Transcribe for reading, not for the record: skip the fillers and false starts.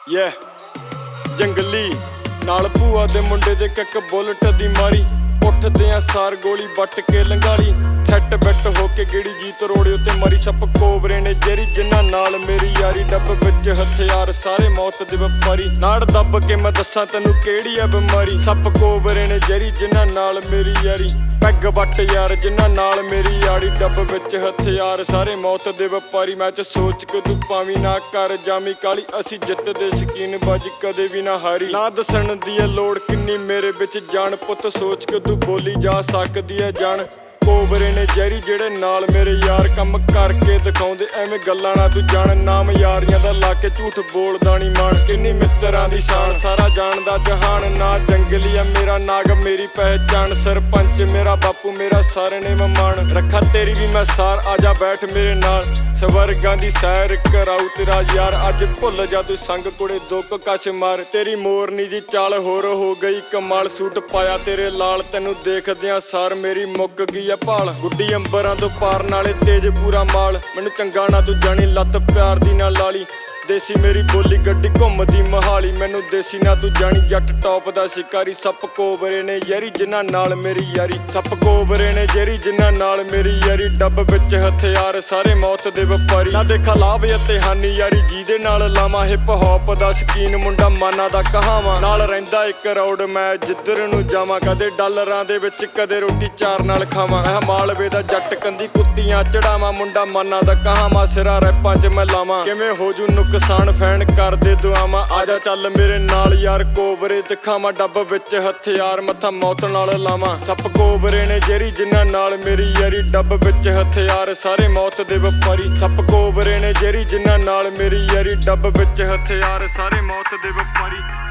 Yeah जंगली नाल भूआ दे मुंडे दे कक बुलट दी मारी उठदे आ सार गोली बट के लंगाली सैट बैट होके गेड़ी जीत रोड़े उत्ते मरी सप कोबरे ने जेरी जिन्ना नाल मेरी यारी डब विच हथियार सारे मौत दे व्यापारी नाड़ दब के मैं दस्सां तैनूं केड़ी है बीमारी सप कोबरे ने जेरी जिन्ना नाल मेरी यारी पैग बट यार जिन्ना नाल मेरी यारी डब विच हथियार सारे मौत दे व्यापारी मैं च सोच के तू पावी ना कर जामी काली असी जित दे शकीन बाज कदे भी ना हारी ना दसण दी है लोड़ किन्नी मेरे विच जान पुत सोच के तू बोली जा सकदी है जान कोबरे ने जहरी जेड़े नाल मेरे यार कम करके दिखाउंदे एवें गल्लां ना तू जान नाम यारियां दा ला के झूठ बोलदा नी मान किन्नी मित्तरां दी शान सारा जानदा जहान ना जंगली है मेरा नाग मेरी पहचान सरपंच मेरा बापू मेरा सारे ने मान रखा तेरी भी मैं सार आजा बैठ मेरे नाल स्वर्गां दी सैर कराऊ तेरा यार अज भुल जा तू संग कुड़े दुख कश मार तेरी मोरनी दी चाल होर हो गई कमाल सूट पाया तेरे लाल तैनूं देखदियां सार मेरी मुक गई भाल गुड्डी अंबरां तो पार नाले तेज पूरा माल मैनू चंगा ना तू जानी लत प्यार दी ना लाली देसी मेरी बोली गड्डी घुमदी मोहाली मैनू देसी ना तू जानी जट टॉप दा शिकारी सप कोबरे ने यारी जिन्ना नाल मेरी यारी सप कोबरे ने जेरी जिन्ना नाल मेरी यारी डब विच हथियार सारे मौत दे व्यापारी ना देखा लाभ ते हानी यारी जीदे नाल लावां हिप हॉप दा शकीन मुंडा माना दा कहावां नाल रहिंदा इक रौड़ मैं जिधर नूं जावां कदे डॉलरां दे विच कदे रोटी चार नाल खावां मालवे दा जट कंदी कुत्तियां चढ़ावां मुंडा माना दा कहावां सिरा रैपां च मैं लावां किवें हो जू नुकसान फैन कर दे दुआवां आजा चल मेरे नाल यार कोबरे दिखावां डब विच हथियार मत्था मौत नाल लावां सप कोबरे ने जेरी जिन्ना नाल मेरी यारी डब विच हथियार सारे मौत दे व्यापारी सप कोबरे ने जेरी जिन्ना नाल मेरी यारी डब विच हथियार सारे मौत दे व्यापारी।